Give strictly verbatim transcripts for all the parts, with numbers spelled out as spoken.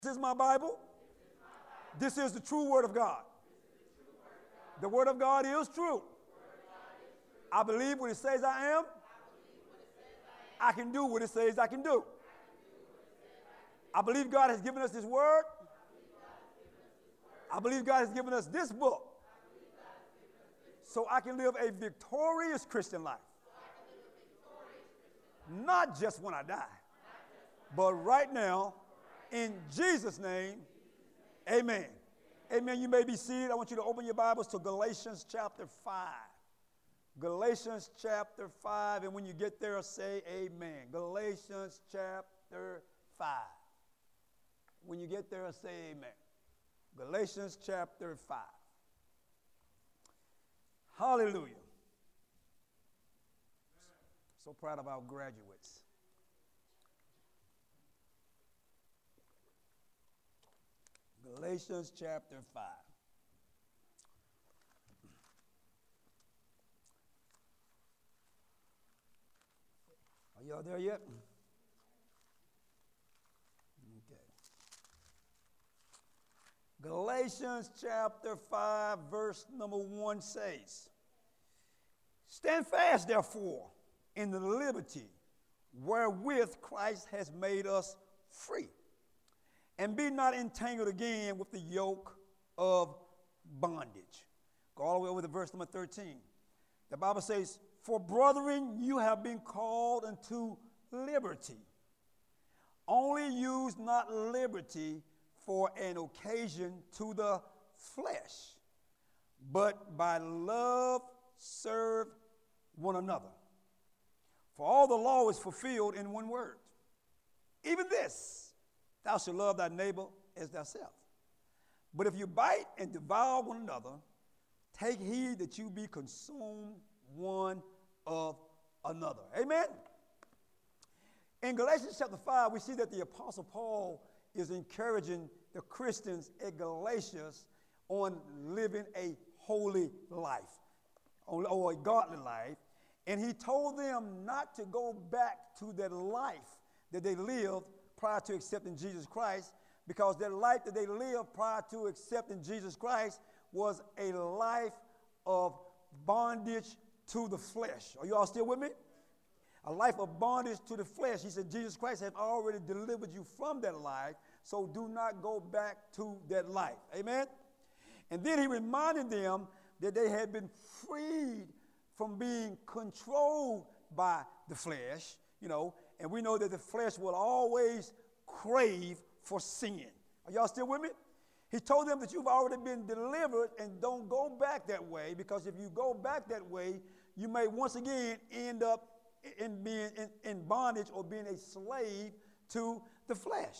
This is my Bible. This is the true word of God. The word of God is true. I believe what it says I am. I can do what it says I can do. I believe God has given us this word. I believe God has given us this book so I can live a victorious Christian life. Not just when I die, but right now, in Jesus' name, amen. Amen. You may be seated. I want you to open your Bibles to Galatians chapter five. Galatians chapter five, and when you get there, say amen. Galatians chapter five. When you get there, say amen. Galatians chapter five. Hallelujah. So proud of our graduates. Galatians chapter five. Are y'all there yet? Okay. Galatians chapter five, verse number one says, "Stand fast, therefore, in the liberty wherewith Christ has made us free, and be not entangled again with the yoke of bondage." Go all the way over to verse number thirteen. The Bible says, "For brethren, you have been called unto liberty. Only use not liberty for an occasion to the flesh, but by love serve one another. For all the law is fulfilled in one word, even this, thou shalt love thy neighbor as thyself. But if you bite and devour one another, take heed that you be consumed one of another." Amen. In Galatians chapter five, we see that the Apostle Paul is encouraging the Christians at Galatia on living a holy life, or a godly life. And he told them not to go back to that life that they lived prior to accepting Jesus Christ, because that life that they lived prior to accepting Jesus Christ was a life of bondage to the flesh. Are you all still with me? A life of bondage to the flesh. He said Jesus Christ has already delivered you from that life, so do not go back to that life. Amen? And then he reminded them that they had been freed from being controlled by the flesh, you know, and we know that the flesh will always crave for sin. Are y'all still with me? He told them that you've already been delivered and don't go back that way, because if you go back that way, you may once again end up in being in, in bondage or being a slave to the flesh.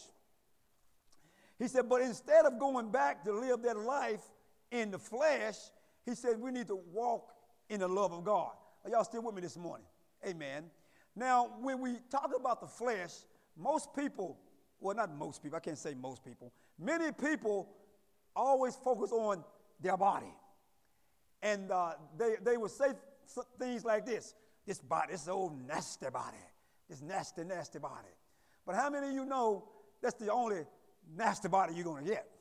He said, but instead of going back to live that life in the flesh, he said we need to walk in the love of God. Are y'all still with me this morning? Amen. Now, when we talk about the flesh, most people, well, not most people, I can't say most people, many people always focus on their body. And uh, they, they would say things like this: this body, this old nasty body, this nasty, nasty body. But how many of you know that's the only nasty body you're going to get?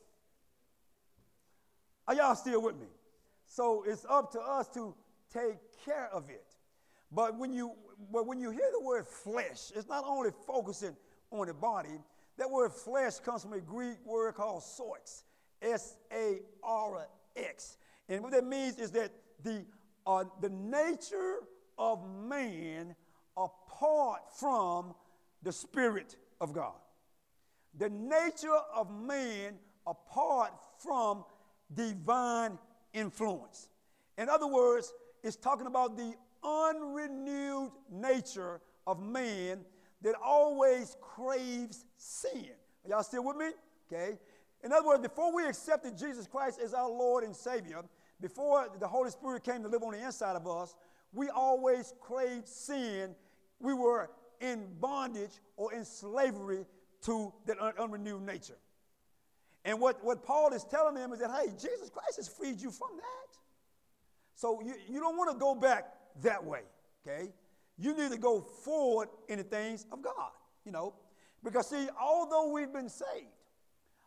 Are y'all still with me? So it's up to us to take care of it. But when you but when you hear the word flesh, it's not only focusing on the body. That word flesh comes from a Greek word called sarx, S A R X. And what that means is that the, uh, the nature of man apart from the Spirit of God. The nature of man apart from divine influence. In other words, it's talking about the unrenewed nature of man that always craves sin. Are y'all still with me? Okay. In other words, before we accepted Jesus Christ as our Lord and Savior, before the Holy Spirit came to live on the inside of us, we always craved sin. We were in bondage or in slavery to that un- unrenewed nature. And what, what Paul is telling them is that, hey, Jesus Christ has freed you from that. So you, you don't want to go back that way, okay? You need to go forward in the things of God, you know. Because, see, although we've been saved,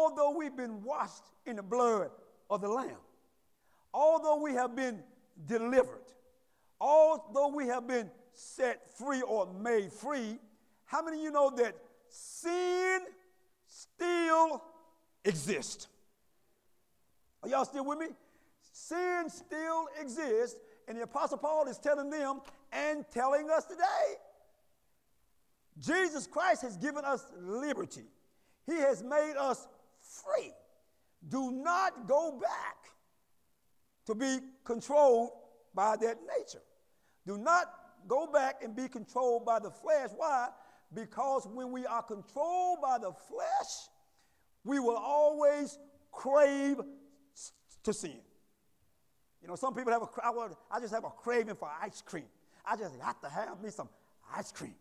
although we've been washed in the blood of the Lamb, although we have been delivered, although we have been set free or made free, how many of you know that sin still exists? Are y'all still with me? Sin still exists, and the Apostle Paul is telling them and telling us today, Jesus Christ has given us liberty. He has made us free. Do not go back to be controlled by that nature. Do not go back and be controlled by the flesh. Why? Because when we are controlled by the flesh, we will always crave to sin. You know, some people have a, I, want, I just have a craving for ice cream. I just have to have me some ice cream.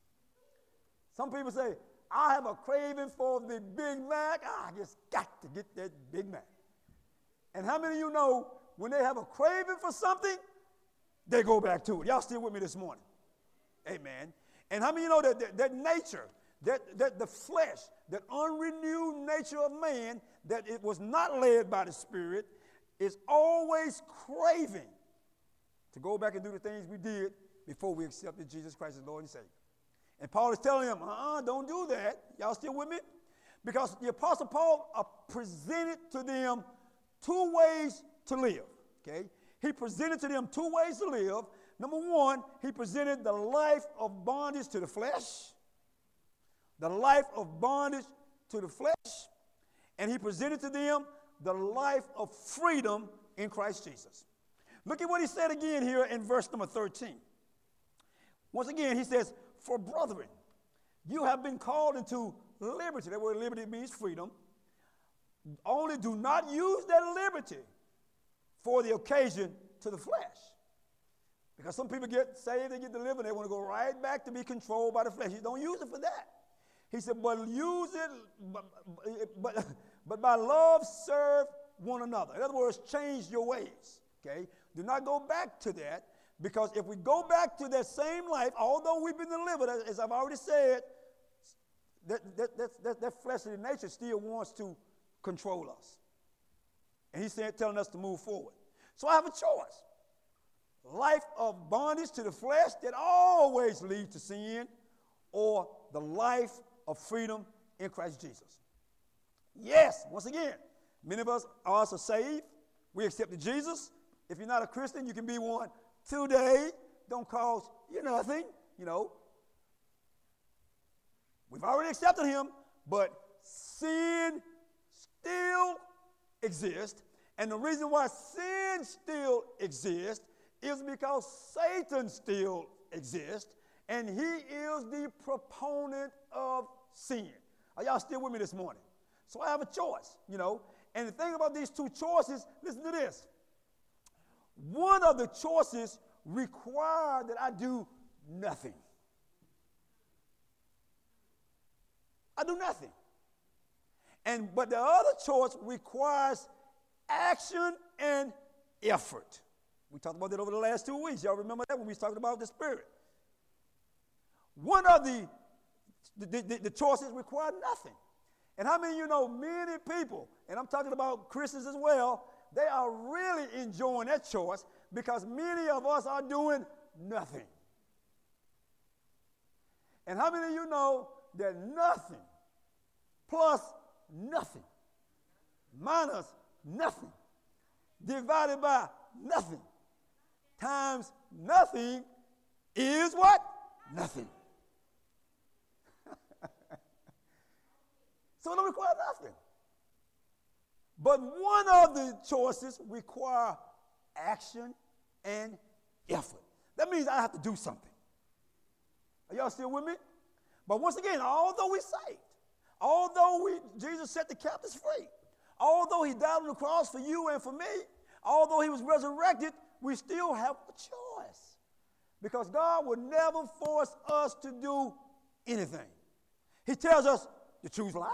Some people say, I have a craving for the Big Mac. I just got to get that Big Mac. And how many of you know when they have a craving for something, they go back to it? Y'all still with me this morning? Amen. And how many of you know that, that, that nature, that, that the flesh, that unrenewed nature of man, that it was not led by the Spirit, is always craving to go back and do the things we did before we accepted Jesus Christ as Lord and Savior. And Paul is telling them, uh-uh, don't do that. Y'all still with me? Because the Apostle Paul uh, presented to them two ways to live, okay? He presented to them two ways to live. Number one, he presented the life of bondage to the flesh, the life of bondage to the flesh, and he presented to them the life of freedom in Christ Jesus. Look at what he said again here in verse number thirteen. Once again, he says, for brethren, you have been called into liberty. That word liberty means freedom. Only do not use that liberty for the occasion to the flesh. Because some people get saved, they get delivered, they want to go right back to be controlled by the flesh. You don't use it for that. He said, but use it, but, but, but by love serve one another. In other words, change your ways, okay? Do not go back to that, because if we go back to that same life, although we've been delivered, as, as I've already said, that, that, that, that, that fleshly nature still wants to control us. And he's saying, telling us to move forward. So I have a choice. Life of bondage to the flesh that always leads to sin, or the life of freedom in Christ Jesus. Yes, once again, many of us are also saved. We accepted Jesus. If you're not a Christian, you can be one today. Don't cost you nothing, you know. We've already accepted him, but sin still exists. And the reason why sin still exists is because Satan still exists, and he is the proponent of sin. Are y'all still with me this morning? So I have a choice, you know. And the thing about these two choices, listen to this. One of the choices require that I do nothing. I do nothing. And but the other choice requires action and effort. We talked about that over the last two weeks. Y'all remember that when we was talking about the Spirit. One of the, the, the, the choices require nothing. And how many of you know many people, and I'm talking about Christians as well, they are really enjoying that choice because many of us are doing nothing. And how many of you know that nothing plus nothing minus nothing divided by nothing times nothing is what? Nothing. So it don't require nothing. But one of the choices require action and effort. That means I have to do something. Are y'all still with me? But once again, although we're saved, although we, Jesus set the captives free, although he died on the cross for you and for me, although he was resurrected, we still have a choice. Because God will never force us to do anything. He tells us to choose life.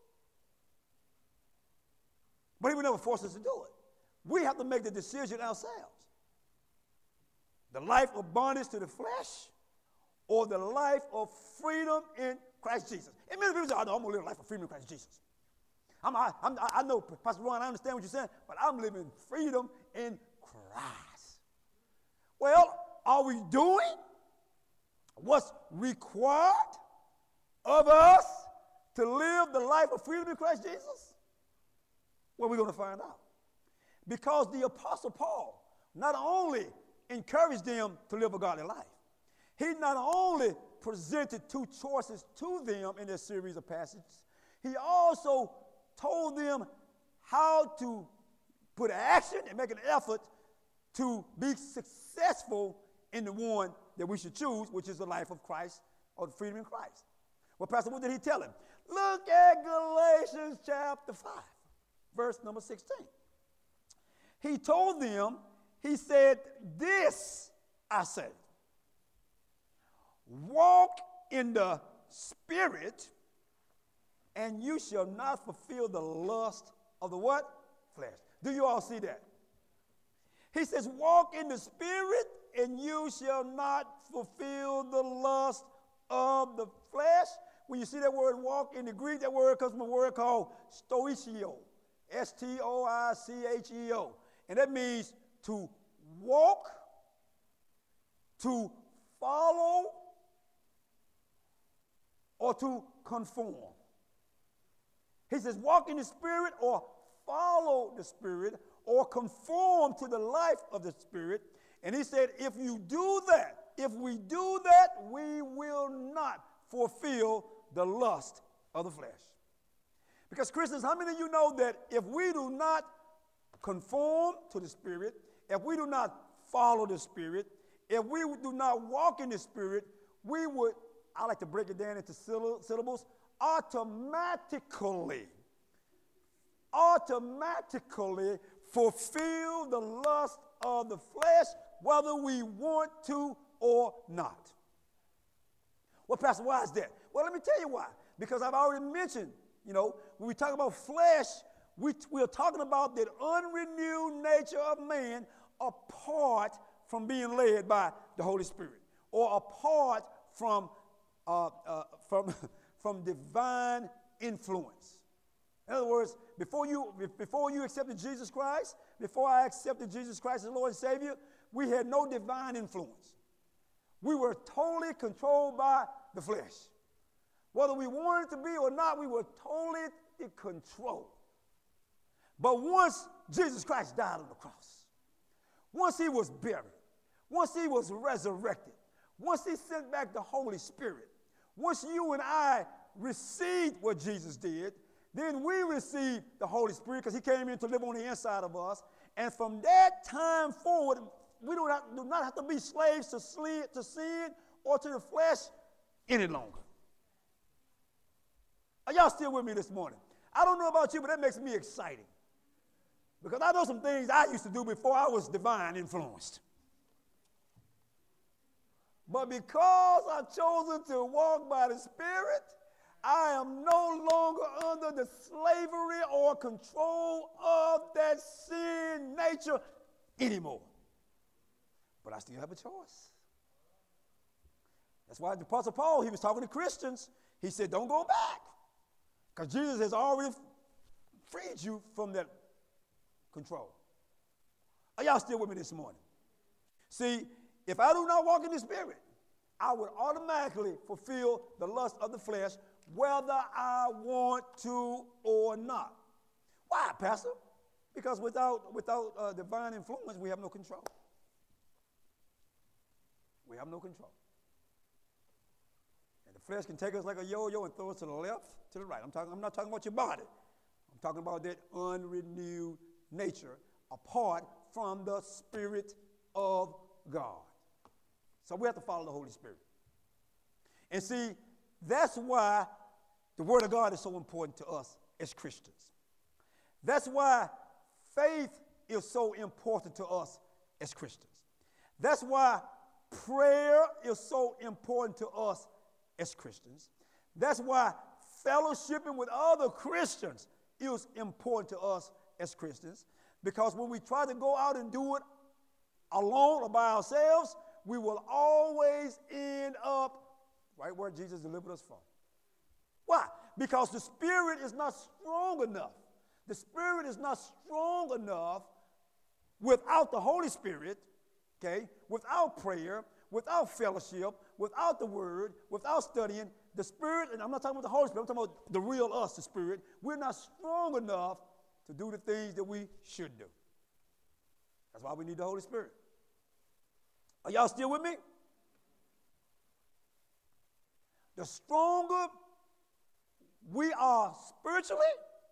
But he will never force us to do it. We have to make the decision ourselves. The life of bondage to the flesh or the life of freedom in Christ Jesus. And many people say, oh, no, I'm going to live a life of freedom in Christ Jesus. I'm, I, I'm, I know, Pastor Ron, I understand what you're saying, but I'm living freedom in Christ. Well, are we doing what's required of us to live the life of freedom in Christ Jesus? Well, we're going to find out. Because the Apostle Paul not only encouraged them to live a godly life, he not only presented two choices to them in this series of passages, he also told them how to put action and make an effort to be successful in the one that we should choose, which is the life of Christ or the freedom in Christ. Well, Pastor, what did he tell him? Look at Galatians chapter five, verse number sixteen. He told them, he said, this I say, walk in the Spirit, and you shall not fulfill the lust of the what? Flesh. Do you all see that? He says, walk in the Spirit, and you shall not fulfill the lust of the flesh. When you see that word walk in the Greek, that word comes from a word called stoichio, S T O I C H E O. And that means to walk, to follow, or to conform. He says, walk in the Spirit or follow the Spirit or conform to the life of the Spirit. And he said, if you do that, if we do that, we will not fulfill the lust of the flesh. Because Christians, how many of you know that if we do not conform to the Spirit, if we do not follow the Spirit, if we do not walk in the Spirit, we would, I like to break it down into syllables, automatically, automatically fulfill the lust of the flesh, whether we want to or not. Well, Pastor, why is that? Well, let me tell you why. Because I've already mentioned, you know, when we talk about flesh, we, we are talking about that unrenewed nature of man apart from being led by the Holy Spirit, or apart from, uh, uh, from, from divine influence. In other words, before you, before you accepted Jesus Christ, before I accepted Jesus Christ as Lord and Savior, we had no divine influence. We were totally controlled by the flesh. Whether we wanted to be or not, we were totally in control. But once Jesus Christ died on the cross, once he was buried, once he was resurrected, once he sent back the Holy Spirit, once you and I received what Jesus did, then we received the Holy Spirit because he came in to live on the inside of us. And from that time forward, we do not, do not have to be slaves to, sli- to sin or to the flesh any longer. Are y'all still with me this morning? I don't know about you, but that makes me exciting. Because I know some things I used to do before I was divine influenced. But because I've chosen to walk by the Spirit, I am no longer under the slavery or control of that sin nature anymore. But I still have a choice. That's why the Apostle Paul, he was talking to Christians. He said, don't go back. Because Jesus has already freed you from that control. Are y'all still with me this morning? See, if I do not walk in the Spirit, I would automatically fulfill the lust of the flesh, whether I want to or not. Why, Pastor? Because without, without uh, divine influence, we have no control. We have no control. And the flesh can take us like a yo-yo and throw us to the left, to the right. I'm, talking, I'm not talking about your body. I'm talking about that unrenewed nature apart from the Spirit of God. So we have to follow the Holy Spirit. And see, that's why the Word of God is so important to us as Christians. That's why faith is so important to us as Christians. That's why prayer is so important to us as Christians. That's why fellowshipping with other Christians is important to us as Christians. Because when we try to go out and do it alone or by ourselves, we will always end up right where Jesus delivered us from. Why? Because the Spirit is not strong enough. The Spirit is not strong enough without the Holy Spirit, okay, without prayer, without fellowship, without the Word, without studying. The Spirit, and I'm not talking about the Holy Spirit, I'm talking about the real us, the Spirit. We're not strong enough to do the things that we should do. That's why we need the Holy Spirit. Are y'all still with me? The stronger we are spiritually,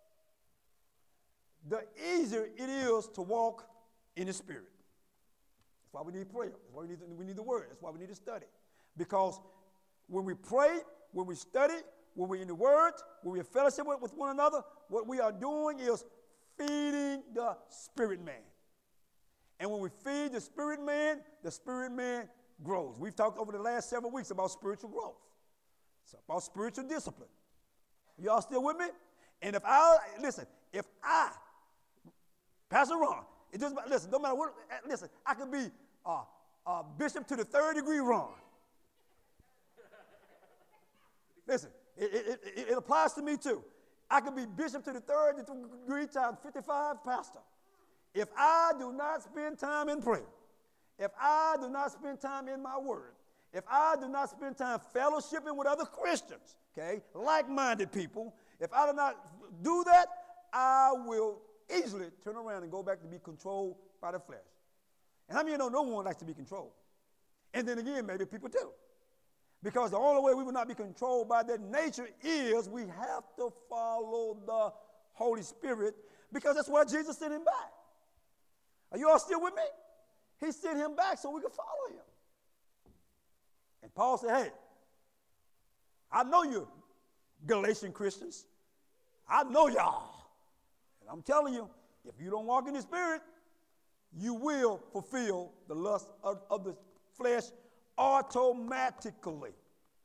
the easier it is to walk in the Spirit. That's why we need prayer. That's why we need, the, we need the Word. That's why we need to study. Because when we pray, when we study, when we're in the Word, when we're fellowship with, with one another, what we are doing is feeding the spirit man. And when we feed the spirit man, the spirit man grows. We've talked over the last several weeks about spiritual growth. It's about spiritual discipline. Y'all still with me? And if I, listen, if I, Pastor Ron, it doesn't matter, listen, no matter what, listen, I could be uh, uh, bishop to the third degree Ron. Listen, it, it, it, it applies to me too. I could be bishop to the third degree times fifty-five pastor. If I do not spend time in prayer, if I do not spend time in my word, if I do not spend time fellowshipping with other Christians, okay, like-minded people, if I do not do that, I will easily turn around and go back to be controlled by the flesh. And how many of you know no one likes to be controlled? And then again, maybe people do. Because the only way we will not be controlled by that nature is we have to follow the Holy Spirit, because that's why Jesus sent him back. Are you all still with me? He sent him back so we could follow him. And Paul said, hey, I know you Galatian Christians. I know y'all. And I'm telling you, if you don't walk in the Spirit, you will fulfill the lust of, of the flesh automatically.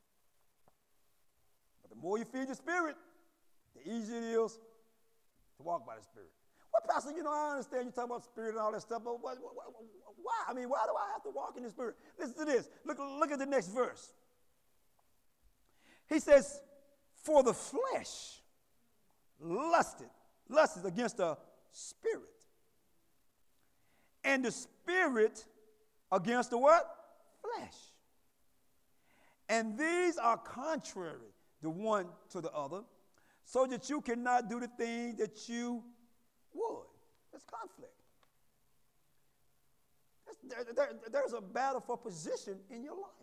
But the more you feed the Spirit, the easier it is to walk by the Spirit. Well, Pastor, you know, I understand you talk about Spirit and all that stuff, but what, what, why? I mean, why do I have to walk in the Spirit? Listen to this. Look, look at the next verse. He says, for the flesh lusted, lusted against the Spirit. And the Spirit against the what? Flesh. And these are contrary, the one to the other, so that you cannot do the thing that you would. There's conflict. There, there, there's a battle for position in your life.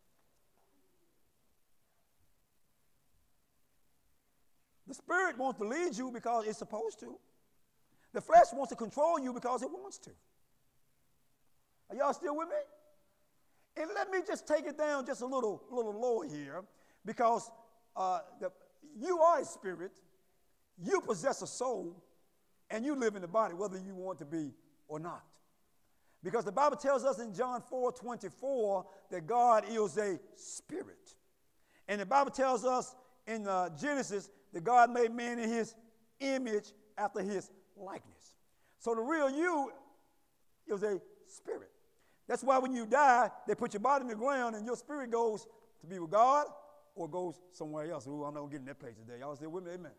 The Spirit wants to lead you because it's supposed to. The flesh wants to control you because it wants to. Are y'all still with me? And let me just take it down just a little, little lower here, because uh, the, you are a spirit, you possess a soul, and you live in the body, whether you want to be or not. Because the Bible tells us in John four twenty-four that God is a spirit. And the Bible tells us in uh, Genesis that God made man in his image after his likeness. So the real you is a spirit. That's why when you die, they put your body in the ground and your spirit goes to be with God or goes somewhere else. Ooh, I'm not going to get in that place today. Y'all still with me? Amen.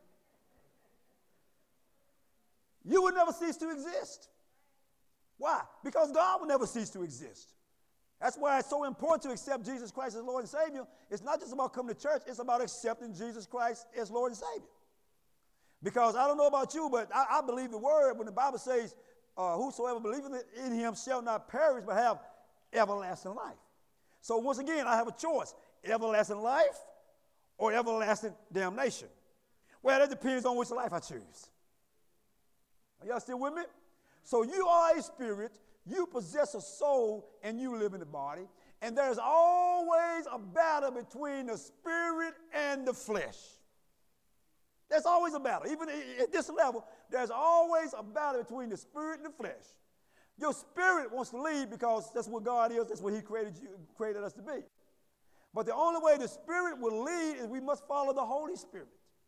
You will never cease to exist. Why? Because God will never cease to exist. That's why it's so important to accept Jesus Christ as Lord and Savior. It's not just about coming to church. It's about accepting Jesus Christ as Lord and Savior. Because I don't know about you, but I, I believe the word when the Bible says, uh, whosoever believeth in him shall not perish but have everlasting life. So once again, I have a choice, everlasting life or everlasting damnation. Well, that depends on which life I choose. Are y'all still with me? So you are a spirit, you possess a soul, and you live in the body. And there's always a battle between the spirit and the flesh. There's always a battle. Even at this level, there's always a battle between the spirit and the flesh. Your spirit wants to lead because that's what God is, that's what he created you, created us to be. But the only way the Spirit will lead is we must follow the Holy Spirit.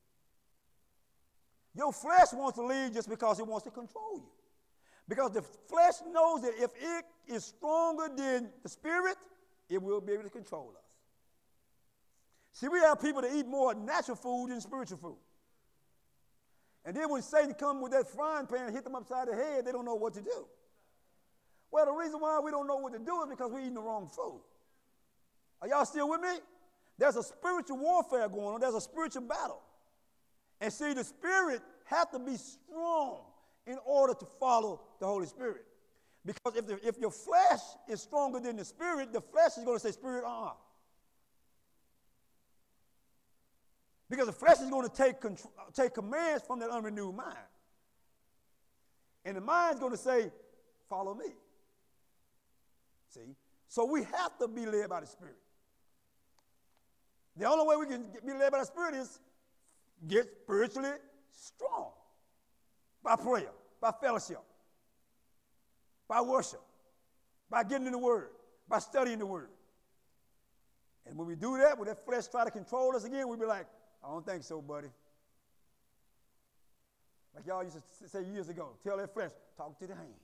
Your flesh wants to lead just because it wants to control you. Because the flesh knows that if it is stronger than the Spirit, it will be able to control us. See, we have people that eat more natural food than spiritual food. And then when Satan comes with that frying pan and hit them upside the head, they don't know what to do. Well, the reason why we don't know what to do is because we're eating the wrong food. Are y'all still with me? There's a spiritual warfare going on. There's a spiritual battle. And see, the spirit has to be strong in order to follow the Holy Spirit. Because if, the, if your flesh is stronger than the spirit, the flesh is going to say, spirit, uh-uh. Because the flesh is going to take, control, take commands from that unrenewed mind. And the mind is going to say, follow me. See? So we have to be led by the Spirit. The only way we can be led by the Spirit is get spiritually strong. By prayer, by fellowship, by worship, by getting in the Word, by studying the Word. And when we do that, when that flesh try to control us again, we'll be like, I don't think so, buddy. Like y'all used to say years ago, tell that flesh, talk to the hand.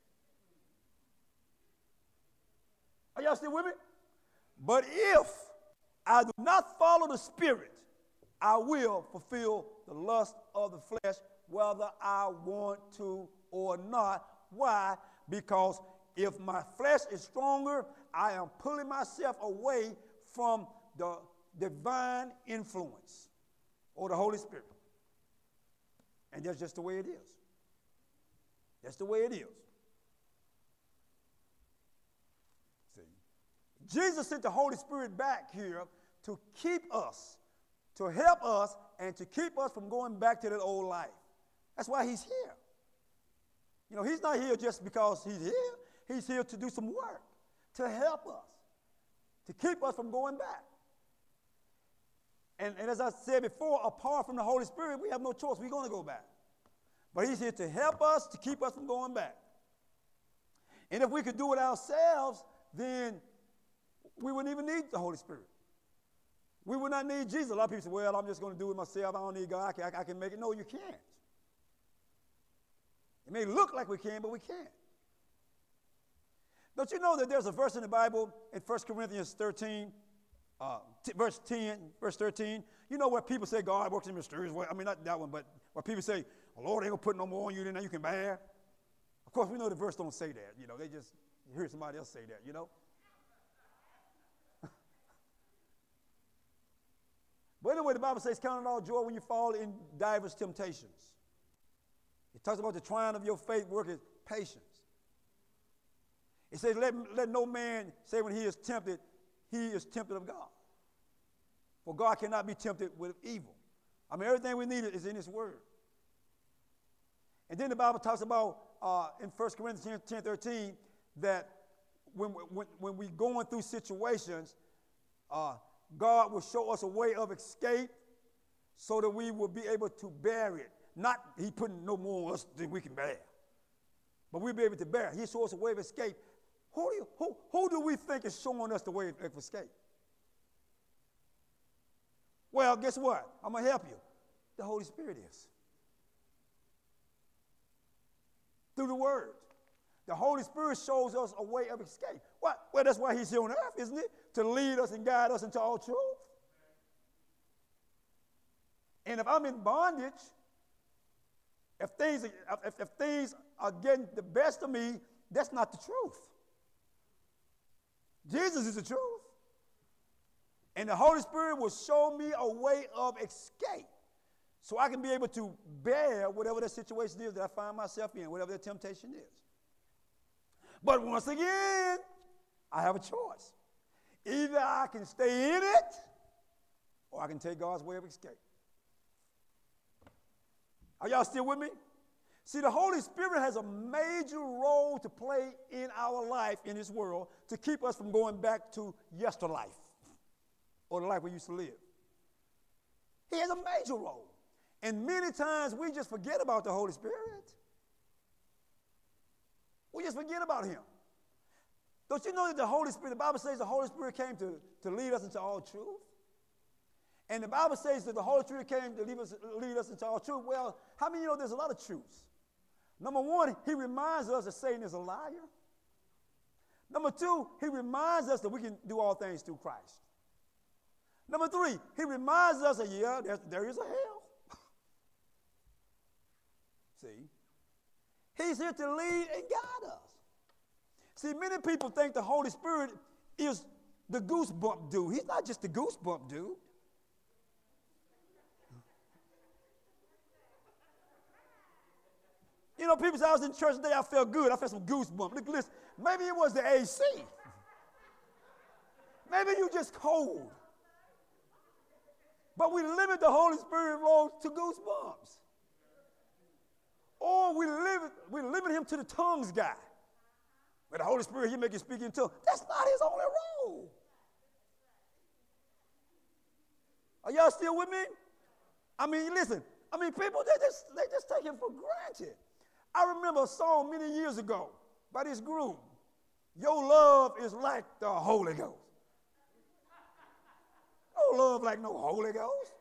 Are y'all still with me? But if I do not follow the Spirit, I will fulfill the lust of the flesh, whether I want to or not. Why? Because if my flesh is stronger, I am pulling myself away from the divine influence or the Holy Spirit. And that's just the way it is. That's the way it is. See, Jesus sent the Holy Spirit back here to keep us, to help us, and to keep us from going back to that old life. That's why he's here. You know, he's not here just because he's here. He's here to do some work, to help us, to keep us from going back. And, and as I said before, apart from the Holy Spirit, we have no choice. We're going to go back. But he's here to help us, to keep us from going back. And if we could do it ourselves, then we wouldn't even need the Holy Spirit. We would not need Jesus. A lot of people say, well, I'm just going to do it myself. I don't need God. I can, I, I can make it. No, you can't. It may look like we can, but we can't. Don't you know that there's a verse in the Bible in First Corinthians thirteen, uh, t- verse ten, verse thirteen? You know where people say God works in mysterious ways? I mean, not that one, but where people say, oh, Lord, ain't going to put no more on you than you can bear. Of course, we know the verse don't say that. You know, they just hear somebody else say that, you know. But anyway, the Bible says, count it all joy when you fall in divers temptations. It talks about the trying of your faith working patience. It says, let, let no man say when he is tempted, he is tempted of God. For God cannot be tempted with evil. I mean, everything we need is in his word. And then the Bible talks about uh, in First Corinthians ten, thirteen that when, when, when we're going through situations, uh, God will show us a way of escape so that we will be able to bear it. Not he putting no more on us than we can bear. But we'll be able to bear it. He shows us a way of escape. Who do, you, who, who do we think is showing us the way of escape? Well, guess what? I'm going to help you. The Holy Spirit is. Through the Word. The Holy Spirit shows us a way of escape. What? Well, that's why he's here on earth, isn't it? To lead us and guide us into all truth. And if I'm in bondage, if things, if, if things are getting the best of me, that's not the truth. Jesus is the truth. And the Holy Spirit will show me a way of escape so I can be able to bear whatever the situation is that I find myself in, whatever the temptation is. But once again, I have a choice. Either I can stay in it or I can take God's way of escape. Are y'all still with me? See, the Holy Spirit has a major role to play in our life in this world to keep us from going back to yesterlife or the life we used to live. He has a major role. And many times we just forget about the Holy Spirit. We just forget about him. Don't you know that the Holy Spirit, the Bible says the Holy Spirit came to, to lead us into all truth? And the Bible says that the Holy Spirit came to lead us, lead us into all truth. Well, how many of you know there's a lot of truths? Number one, he reminds us that Satan is a liar. Number two, he reminds us that we can do all things through Christ. Number three, he reminds us that, yeah, there, there is a hell. See? He's here to lead and guide us. See, many people think the Holy Spirit is the goosebump dude. He's not just the goosebump dude. You know, people say, I was in church today, I felt good. I felt some goosebumps. Look, listen, maybe it was the A C. Maybe you just cold. But we limit the Holy Spirit role to goosebumps. Or we limit, we limit him to the tongues guy. But the Holy Spirit, he make you speak in tongues. That's not his only role. Are y'all still with me? I mean, listen, I mean, people, they just, they just take him for granted. I remember a song many years ago by this group. Your love is like the Holy Ghost. No love like no Holy Ghost.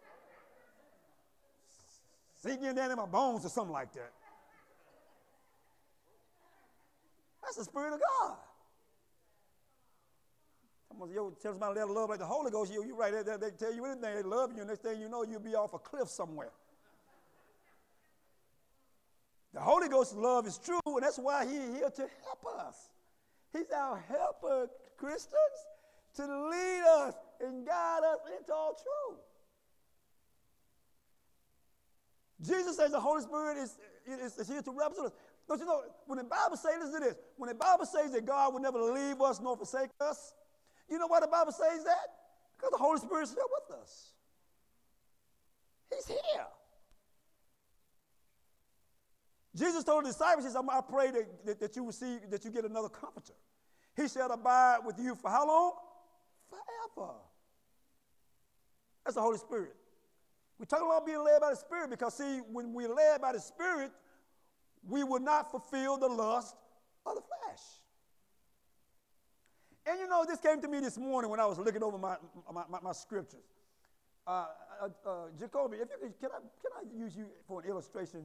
Sinking down in my bones or something like that. That's the Spirit of God. Someone yo, tell somebody they love like the Holy Ghost, you, you're right. They, they tell you anything, they love you, and next thing you know, you'll be off a cliff somewhere. The Holy Ghost's love is true, and that's why he's here to help us. He's our helper, Christians, to lead us and guide us into all truth. Jesus says the Holy Spirit is, is, is here to represent us. Don't you know, when the Bible says, listen to this, when the Bible says that God will never leave us nor forsake us, you know why the Bible says that? Because the Holy Spirit is here with us. He's here. Jesus told the disciples, he said, I pray that, that, that you receive, that you get another comforter. He shall abide with you for how long? Forever. That's the Holy Spirit. We're talking about being led by the Spirit because, see, when we're led by the Spirit, we will not fulfill the lust of the flesh. And, you know, this came to me this morning when I was looking over my, my, my, my scriptures. Uh, uh, uh, Jacoby, if you, can, I, can I use you for an illustration?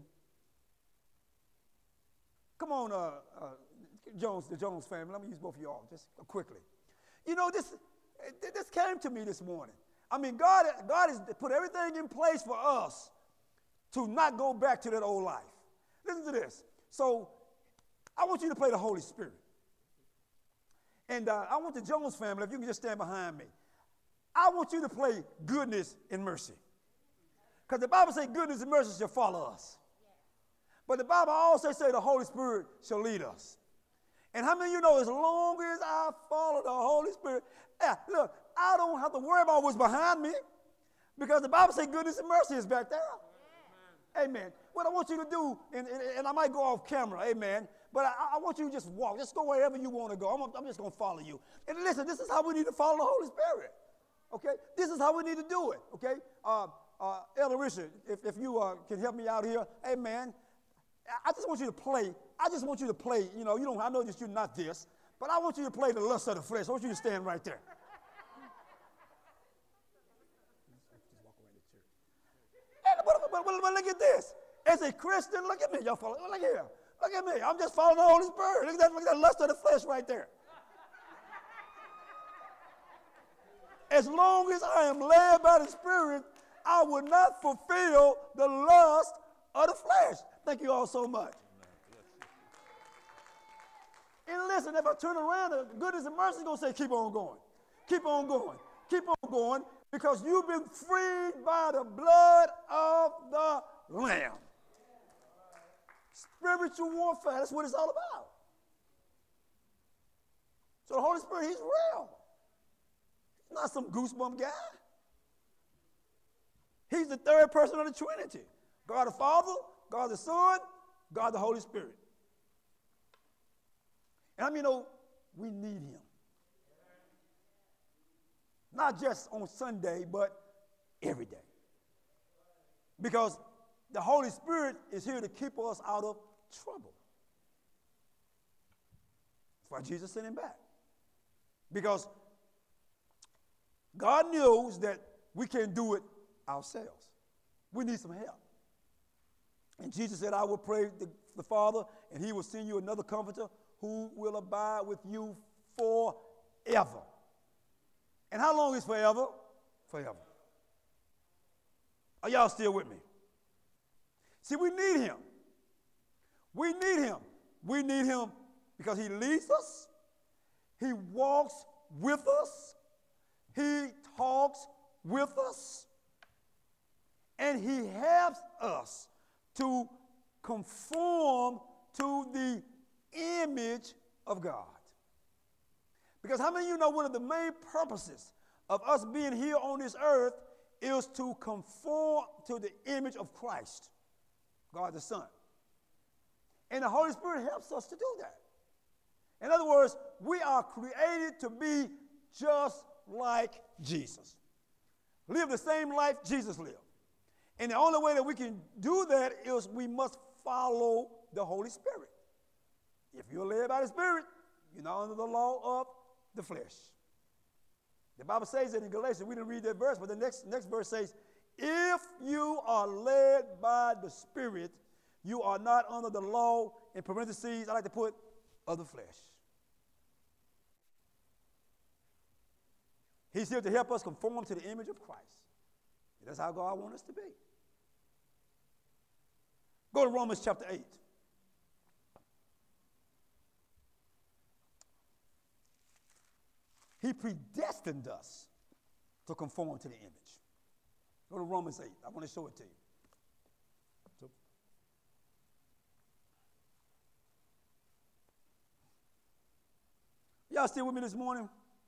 Come on, uh, uh, Jones, the Jones family. Let me use both of y'all just quickly. You know, this, this came to me this morning. I mean, God, God has put everything in place for us to not go back to that old life. Listen to this. So I want you to play the Holy Spirit. And uh, I want the Jones family, if you can just stand behind me. I want you to play goodness and mercy. Because the Bible says goodness and mercy shall follow us. But the Bible also says the Holy Spirit shall lead us. And how many of you know as long as I follow the Holy Spirit, yeah, look, I don't have to worry about what's behind me because the Bible says goodness and mercy is back there. Amen. Amen. What I want you to do, and, and, and I might go off camera, amen, but I, I want you to just walk. Just go wherever you want to go. I'm, I'm just going to follow you. And listen, this is how we need to follow the Holy Spirit. Okay? This is how we need to do it. Okay? Uh, uh, Elder Richard, if, if you uh, can help me out here, amen. I just want you to play. I just want you to play. You know, you don't. I know that you're not this, but I want you to play the lust of the flesh. I want you to stand right there. And, but, but, but, but look at this. As a Christian, look at me, y'all follow. Look here. Look at me. I'm just following the Holy Spirit. Look at that. Look at that lust of the flesh right there. As long as I am led by the Spirit, I will not fulfill the lust of the flesh. Thank you all so much. And listen, if I turn around, the goodness and mercy is going to say, keep on going. Keep on going. Keep on going because you've been freed by the blood of the Lamb. Spiritual warfare, that's what it's all about. So the Holy Spirit, he's real. He's not some goosebump guy. He's the third person of the Trinity. God the Father, God the Son, God the Holy Spirit. And I mean, you know, we need him. Not just on Sunday, but every day. Because the Holy Spirit is here to keep us out of trouble. That's why Jesus sent him back. Because God knows that we can't do it ourselves. We need some help. And Jesus said, I will pray the, the Father, and he will send you another comforter who will abide with you forever. And how long is forever? forever. Are y'all still with me? See, we need him. We need him. We need him because he leads us. He walks with us. He talks with us. And he helps us to conform to the image of God. Because how many of you know one of the main purposes of us being here on this earth is to conform to the image of Christ, God the Son. And the Holy Spirit helps us to do that. In other words, we are created to be just like Jesus. Live the same life Jesus lived. And the only way that we can do that is we must follow the Holy Spirit. If you're led by the Spirit, you're not under the law of the flesh. The Bible says that in Galatians. We didn't read that verse, but the next, next verse says, if you are led by the Spirit, you are not under the law, in parentheses, I like to put, of the flesh. He's here to help us conform to the image of Christ. And that's how God wants us to be. Go to Romans chapter eight. He predestined us to conform to the image. Go to Romans eight. I want to show it to you. So, y'all still with me this morning?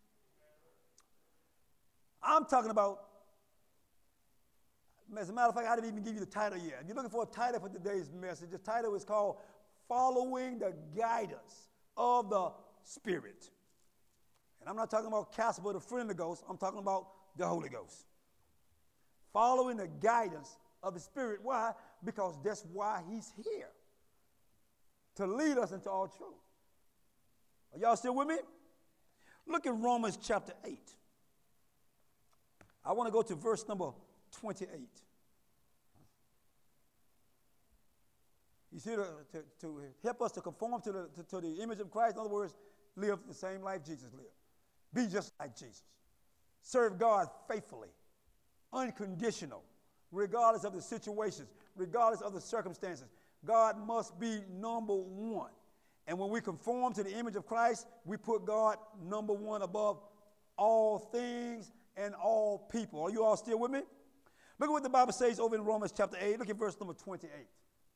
I'm talking about, as a matter of fact, I didn't even give you the title yet. If you're looking for a title for today's message, the title is called Following the Guidance of the Spirit. And I'm not talking about Casper, the friend of the Ghost. I'm talking about the Holy Ghost. Following the guidance of the Spirit. Why? Because that's why he's here. To lead us into all truth. Are y'all still with me? Look at Romans chapter eight. I want to go to verse number twenty-eight. He's here to, to, to help us to conform to the, to, to the image of Christ. In other words, live the same life Jesus lived. Be just like Jesus. Serve God faithfully, unconditional, regardless of the situations, regardless of the circumstances. God must be number one. And when we conform to the image of Christ, we put God number one above all things and all people. Are you all still with me? Look at what the Bible says over in Romans chapter eight. Look at verse number twenty-eight.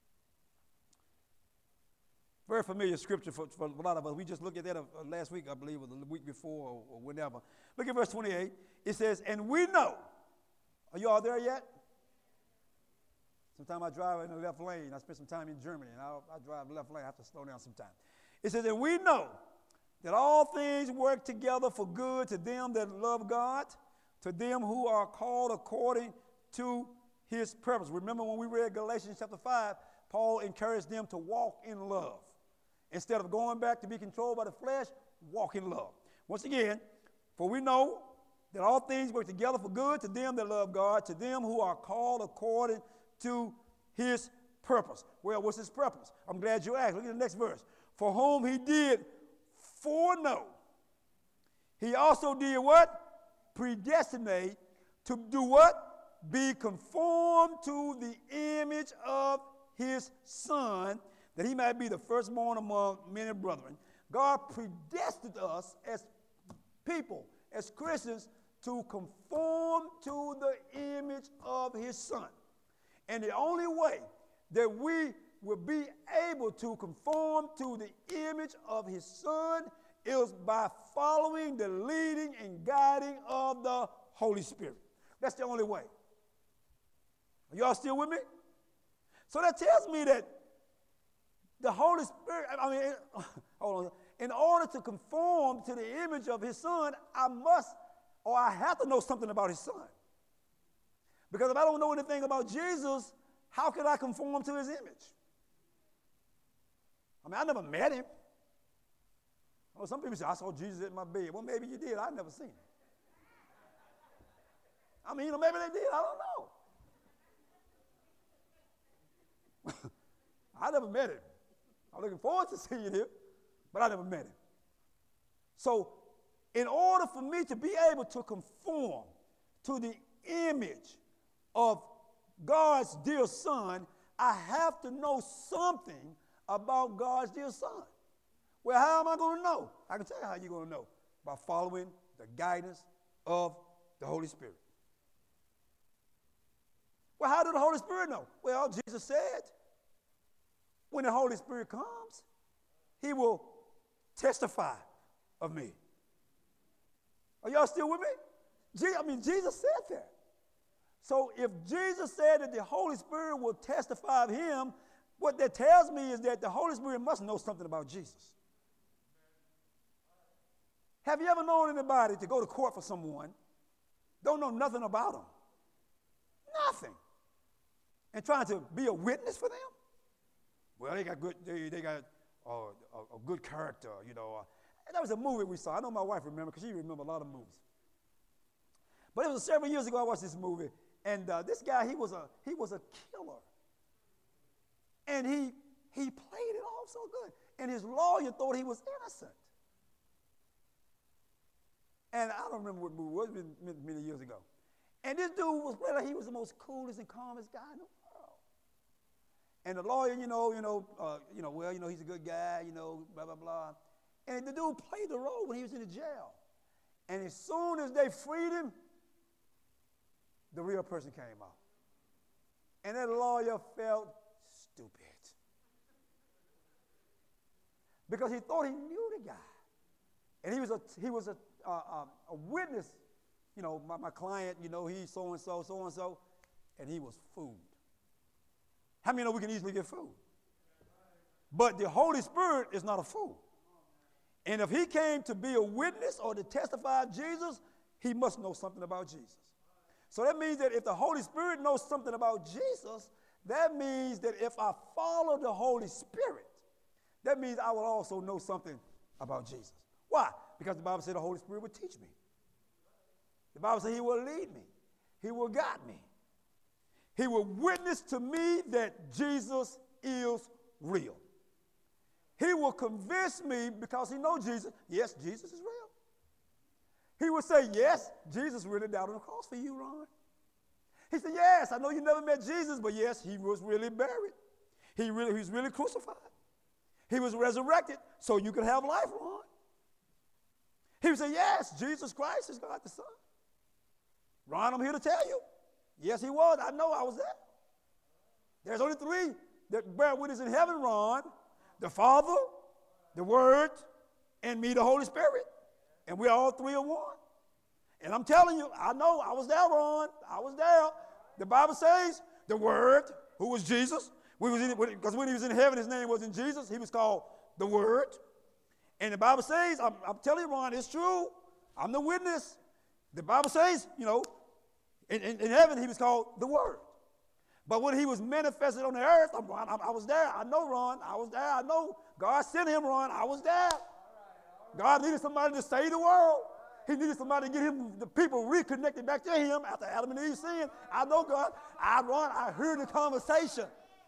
Very familiar scripture for, for a lot of us. We just looked at that uh, last week, I believe, or the week before, or, or whenever. Look at verse twenty-eight. It says, and we know. Are you all there yet? Sometimes I drive in the left lane. I spent some time in Germany, and I, I drive left lane. I have to slow down sometimes. It says, and we know that all things work together for good to them that love God, to them who are called according to his purpose. Remember when we read Galatians chapter five, Paul encouraged them to walk in love. Instead of going back to be controlled by the flesh, walk in love. Once again, for we know that all things work together for good to them that love God, to them who are called according to his purpose. Well, what's his purpose? I'm glad you asked. Look at the next verse. For whom he did foreknow, he also did what? Predestinate to do what? Be conformed to the image of his Son, that he might be the firstborn among many brethren. God predestined us as people, as Christians, to conform to the image of his Son. And the only way that we will be able to conform to the image of his Son is by following the leading and guiding of the Holy Spirit. That's the only way. Are y'all still with me? So that tells me that the Holy Spirit, I mean, hold on. In order to conform to the image of his Son, I must, or I have to know something about his Son. Because if I don't know anything about Jesus, how can I conform to his image? I mean, I never met him. Well, some people say, I saw Jesus in my bed. Well, maybe you did. I've never seen him. I mean, you know, maybe they did. I don't know. I never met him. I'm looking forward to seeing him, but I never met him. So, in order for me to be able to conform to the image of God's dear Son, I have to know something about God's dear Son. Well, how am I going to know? I can tell you how you're going to know. By following the guidance of the Holy Spirit. Well, how did the Holy Spirit know? Well, Jesus said, when the Holy Spirit comes, he will testify of me. Are y'all still with me? I mean, Jesus said that. So if Jesus said that the Holy Spirit will testify of him, what that tells me is that the Holy Spirit must know something about Jesus. Have you ever known anybody to go to court for someone, don't know nothing about them? Nothing. And trying to be a witness for them? Well, they got good, they, they got uh, a, a good character, you know. Uh, and that was a movie we saw. I know my wife remember because she remember a lot of movies. But it was several years ago I watched this movie, and uh, this guy, he was a he was a killer. And he he played it off so good. And his lawyer thought he was innocent. And I don't remember what movie it was, it was many years ago. And this dude was like he was the most coolest and calmest guy in the world. And the lawyer, you know, you know, uh, you know, well, you know, he's a good guy, you know, blah blah blah. And the dude played the role when he was in the jail. And as soon as they freed him, the real person came out. And that lawyer felt stupid. Because he thought he knew the guy. And he was a, he was a, uh, uh, a witness. You know, my, my client, you know, he's so-and-so, so-and-so. And he was fooled. How many know we can easily get fooled? But the Holy Spirit is not a fool. And if he came to be a witness or to testify of Jesus, he must know something about Jesus. So that means that if the Holy Spirit knows something about Jesus, that means that if I follow the Holy Spirit, that means I will also know something about Jesus. Why? Because the Bible said the Holy Spirit will teach me. The Bible said he will lead me. He will guide me. He will witness to me that Jesus is real. He will convince me because he knows Jesus. Yes, Jesus is real. He would say, yes, Jesus really died on the cross for you, Ron. He said, yes, I know you never met Jesus, but yes, he was really buried. He, really, he was really crucified. He was resurrected so you could have life, Ron. He would say, yes, Jesus Christ is God the Son. Ron, I'm here to tell you. Yes, he was. I know I was there. There's only three that bear witness in heaven, Ron. The Father, the Word, and me, the Holy Spirit. And we're all three are one. And I'm telling you, I know, I was there, Ron. I was there. The Bible says the Word, who was Jesus, we was in, because when he was in heaven, his name wasn't Jesus. He was called the Word. And the Bible says, I'm, I'm telling you, Ron, it's true. I'm the witness. The Bible says, you know, in, in, in heaven, he was called the Word. But when he was manifested on the earth, I'm, I, I was there. I know, Ron. I was there. I know. God sent him, Ron. I was there. God needed somebody to save the world. He needed somebody to get him, the people reconnected back to him after Adam and Eve sinned. I know, God. I, Ron, I heard the conversation.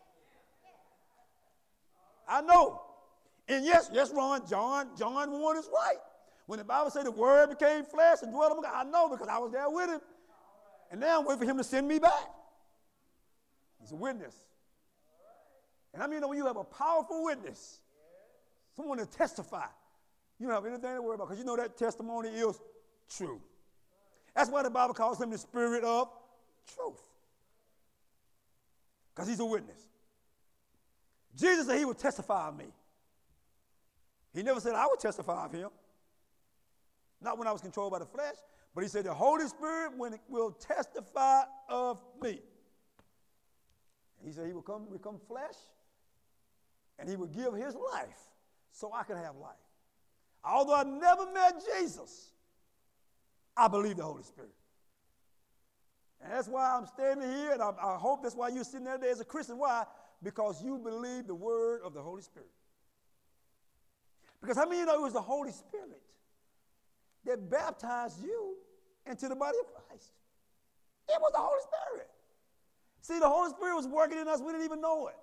I know. And yes, yes, Ron, John, John one is right. When the Bible says the Word became flesh and dwelt among us, I know because I was there with him. And now I'm waiting for him to send me back. He's a witness. And I mean, when you have a powerful witness, someone to testify, you don't have anything to worry about because you know that testimony is true. That's why the Bible calls him the Spirit of truth. Because he's a witness. Jesus said he would testify of me. He never said I would testify of him. Not when I was controlled by the flesh, but he said the Holy Spirit will testify of me. And he said he will come, become flesh, and he would give his life so I could have life. Although I never met Jesus, I believe the Holy Spirit. And that's why I'm standing here, and I, I hope that's why you're sitting there today as a Christian. Why? Because you believe the word of the Holy Spirit. Because how many of you know it was the Holy Spirit that baptized you into the body of Christ? It was the Holy Spirit. See, the Holy Spirit was working in us. We didn't even know it.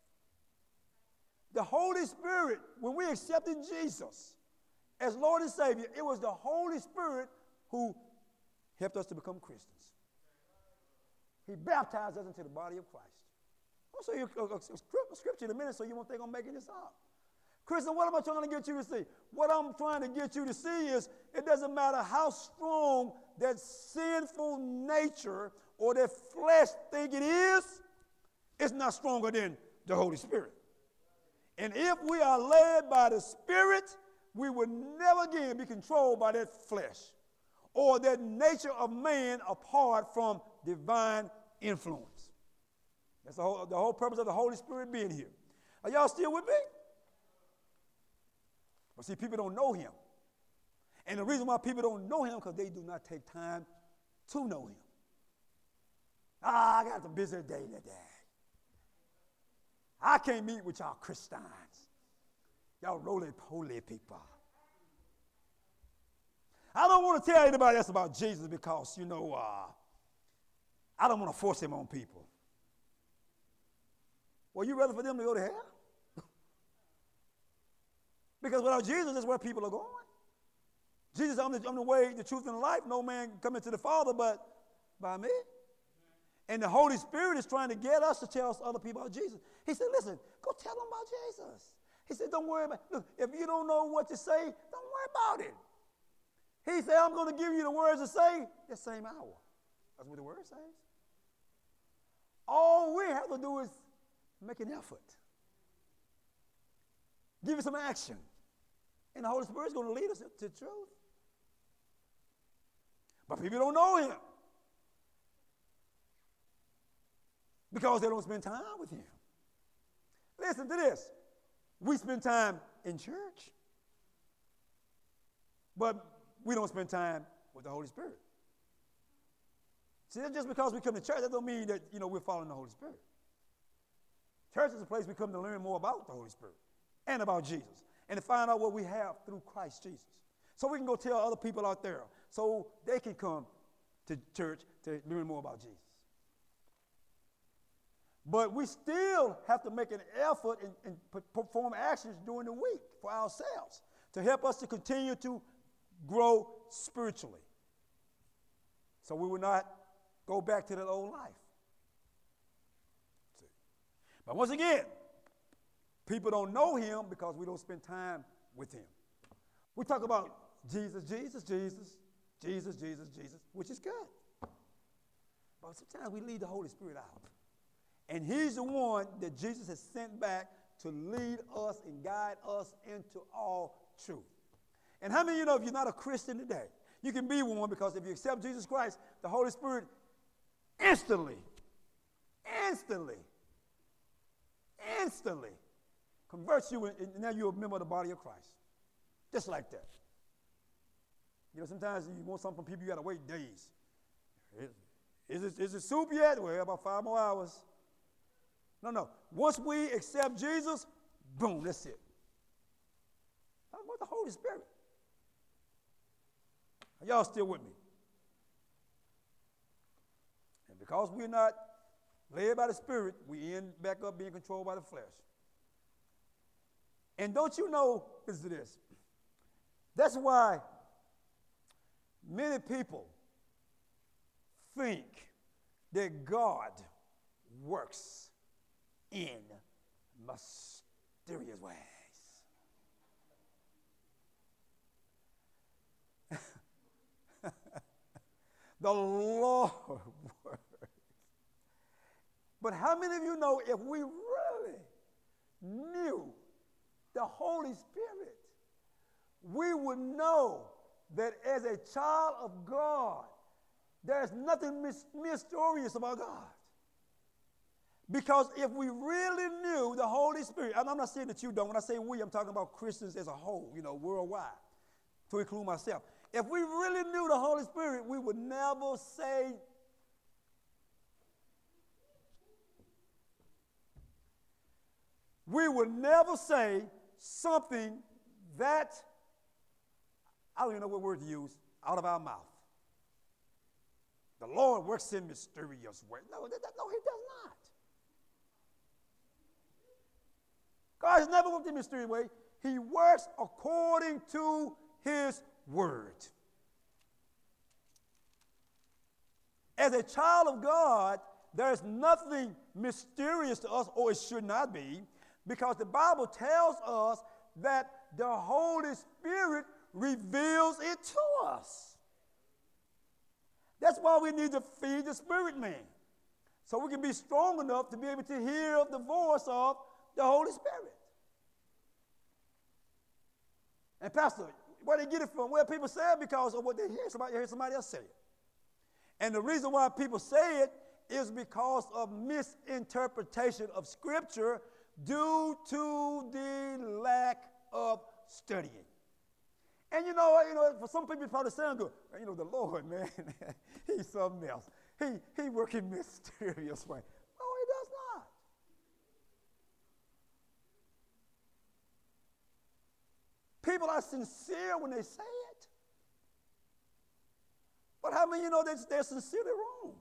The Holy Spirit, when we accepted Jesus as Lord and Savior, it was the Holy Spirit who helped us to become Christians. He baptized us into the body of Christ. I'll show you a, a, a scripture in a minute so you won't think I'm making this up. Christian, what am I trying to get you to see? What I'm trying to get you to see is it doesn't matter how strong that sinful nature or that flesh think it is, it's not stronger than the Holy Spirit. And if we are led by the Spirit, we will never again be controlled by that flesh or that nature of man apart from divine influence. That's the whole, the whole purpose of the Holy Spirit being here. Are y'all still with me? But see, people don't know him. And the reason why people don't know him because they do not take time to know him. Ah, I got a busy day today. I can't meet with y'all Christians. Y'all roly-poly people. I don't want to tell anybody else about Jesus because, you know, uh, I don't want to force him on people. Well, you rather for them to go to hell? Because without Jesus, that's where people are going. Jesus, I'm the, I'm the way, the truth, and the life. No man come into the Father but by me. And the Holy Spirit is trying to get us to tell other people about Jesus. He said, listen, go tell them about Jesus. He said, don't worry about it. Look, if you don't know what to say, don't worry about it. He said, I'm going to give you the words to say the same hour. That's what the word says. All we have to do is make an effort. Give you some action. And the Holy Spirit is going to lead us to the truth. But people don't know him. Because they don't spend time with him. Listen to this. We spend time in church. But we don't spend time with the Holy Spirit. See, just because we come to church, that don't mean that, you know, we're following the Holy Spirit. Church is a place we come to learn more about the Holy Spirit and about Jesus and to find out what we have through Christ Jesus. So we can go tell other people out there so they can come to church to learn more about Jesus. But we still have to make an effort and, and perform actions during the week for ourselves to help us to continue to grow spiritually. So we will not go back to that old life. See? But once again, people don't know him because we don't spend time with him. We talk about Jesus, Jesus, Jesus, Jesus, Jesus, Jesus, which is good. But sometimes we leave the Holy Spirit out. And he's the one that Jesus has sent back to lead us and guide us into all truth. And how many of you know if you're not a Christian today, you can be one because if you accept Jesus Christ, the Holy Spirit instantly, instantly, instantly converts you and now you're a member of the body of Christ. Just like that. You know, sometimes you want something from people, you got to wait days. Is, is, it, is it soup yet? Well, about five more hours. No, no. Once we accept Jesus, boom, that's it. How about the Holy Spirit? Are y'all still with me? And because we're not led by the Spirit, we end back up being controlled by the flesh. And don't you know, listen to this. That's why many people think that God works in mysterious ways. The Lord works. But how many of you know if we really knew the Holy Spirit, we would know that as a child of God, there's nothing mysterious about God. Because if we really knew the Holy Spirit, and I'm not saying that you don't, when I say we, I'm talking about Christians as a whole, you know, worldwide, to include myself. If we really knew the Holy Spirit, we would never say, we would never say something that, I don't even know what word to use, out of our mouth. The Lord works in mysterious ways. No, that, that, no, he does not. God has never worked in a mysterious way. He works according to his word. As a child of God, there is nothing mysterious to us, or it should not be, because the Bible tells us that the Holy Spirit reveals it to us. That's why we need to feed the spirit man, so we can be strong enough to be able to hear the voice of the Holy Spirit. And Pastor, where they get it from? Well, people say it because of what they hear. Somebody hear somebody else say it. And the reason why people say it is because of misinterpretation of Scripture due to the lack of studying. And you know, you know, for some people it probably sound good. You know, the Lord, man, he's something else. He he works in mysterious way. No, he does not. People are sincere when they say it. But how many you know that they're sincerely wrong?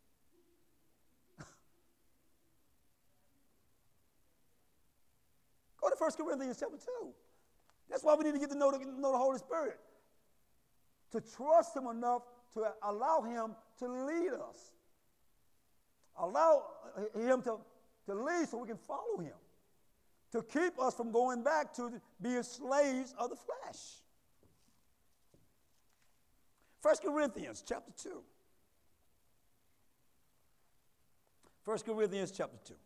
Go to First Corinthians chapter two. That's why we need to get to know the, know the Holy Spirit. To trust him enough to allow him to lead us. Allow him to, to lead so we can follow him. To keep us from going back to being slaves of the flesh. First Corinthians chapter two. First Corinthians chapter two.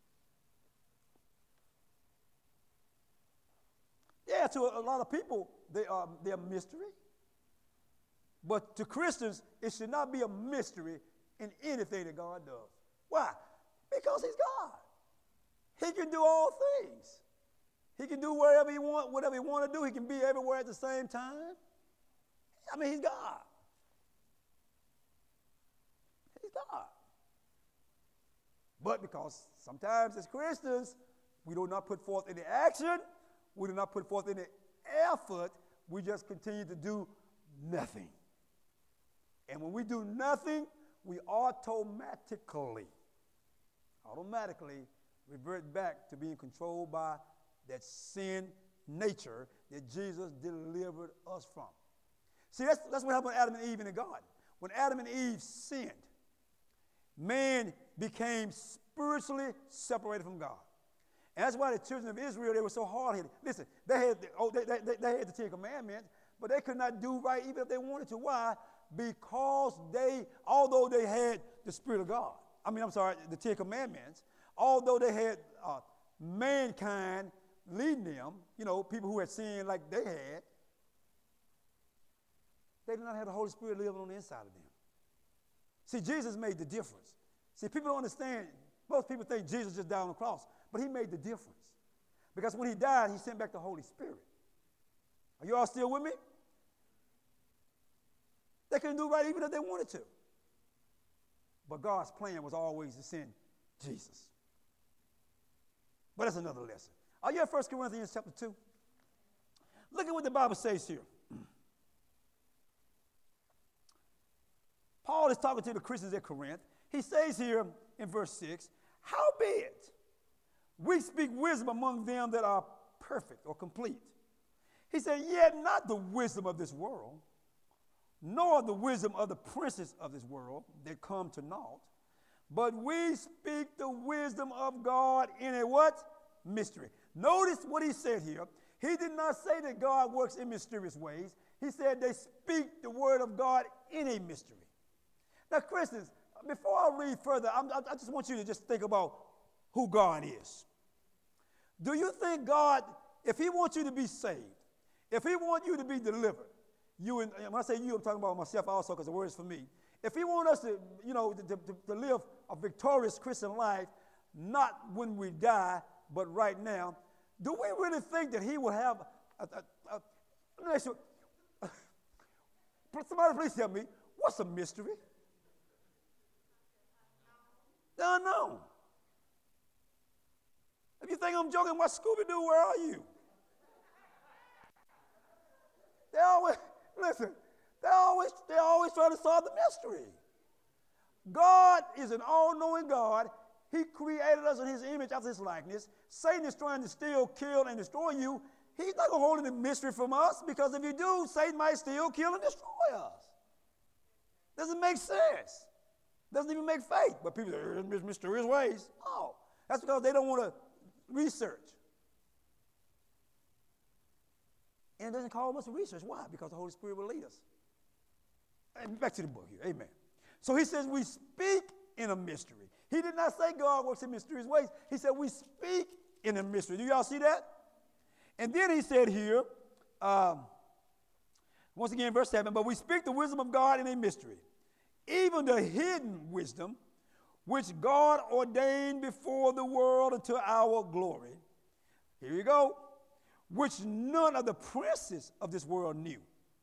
Yeah, to a lot of people, they are, they're a mystery. But to Christians, it should not be a mystery in anything that God does. Why? Because he's God. He can do all things. He can do whatever he want, whatever he want to do. He can be everywhere at the same time. I mean, he's God. He's God. But because sometimes as Christians, we do not put forth any action, we do not put forth any effort, we just continue to do nothing. And when we do nothing, we automatically, automatically revert back to being controlled by that sin nature that Jesus delivered us from. See, that's, that's what happened to Adam and Eve in the garden. When Adam and Eve sinned, man became spiritually separated from God. And that's why the children of Israel, they were so hard-headed. Listen, they had, the, oh, they, they, they had the Ten Commandments, but they could not do right even if they wanted to. Why? Because they, although they had the Spirit of God, I mean, I'm sorry, the Ten Commandments, although they had uh, mankind leading them, you know, people who had sinned like they had, they did not have the Holy Spirit living on the inside of them. See, Jesus made the difference. See, people don't understand. Most people think Jesus just died on the cross, but he made the difference. Because when he died, he sent back the Holy Spirit. Are you all still with me? They couldn't do right even if they wanted to. But God's plan was always to send Jesus. But that's another lesson. Are you at First Corinthians chapter two? Look at what the Bible says here. Paul is talking to the Christians at Corinth. He says here in verse six, howbeit we speak wisdom among them that are perfect or complete. He said, yet not the wisdom of this world, nor the wisdom of the princes of this world that come to naught, but we speak the wisdom of God in a what? Mystery. Notice what he said here. He did not say that God works in mysterious ways. He said they speak the word of God in a mystery. Now, Christians, before I read further, I'm, I just want you to just think about who God is. Do you think God, if he wants you to be saved, if he wants you to be delivered, you and when I say you, I'm talking about myself also because the word is for me. If he wants us to, you know, to, to, to live a victorious Christian life, not when we die, but right now, do we really think that he will have a, a, a, let me ask you, somebody please tell me, what's a mystery? Unknown. If you think I'm joking, what Scooby-Doo, where are you? They always, listen, they always, they always try to solve the mystery. God is an all-knowing God. He created us in his image after his likeness. Satan is trying to steal, kill, and destroy you. He's not going to hold any mystery from us because if you do, Satan might steal, kill, and destroy us. Doesn't make sense. Doesn't even make faith. But people say, "It's mysterious ways." Oh, that's because they don't want to research. And it doesn't call much research. Why? Because the Holy Spirit will lead us. And back to the book here. Amen. So he says we speak in a mystery. He did not say God works in mysterious ways. He said we speak in a mystery. Do y'all see that? And then he said here, um, once again, verse seven, but we speak the wisdom of God in a mystery, even the hidden wisdom which God ordained before the world unto our glory. Here you go. Which none of the princes of this world knew.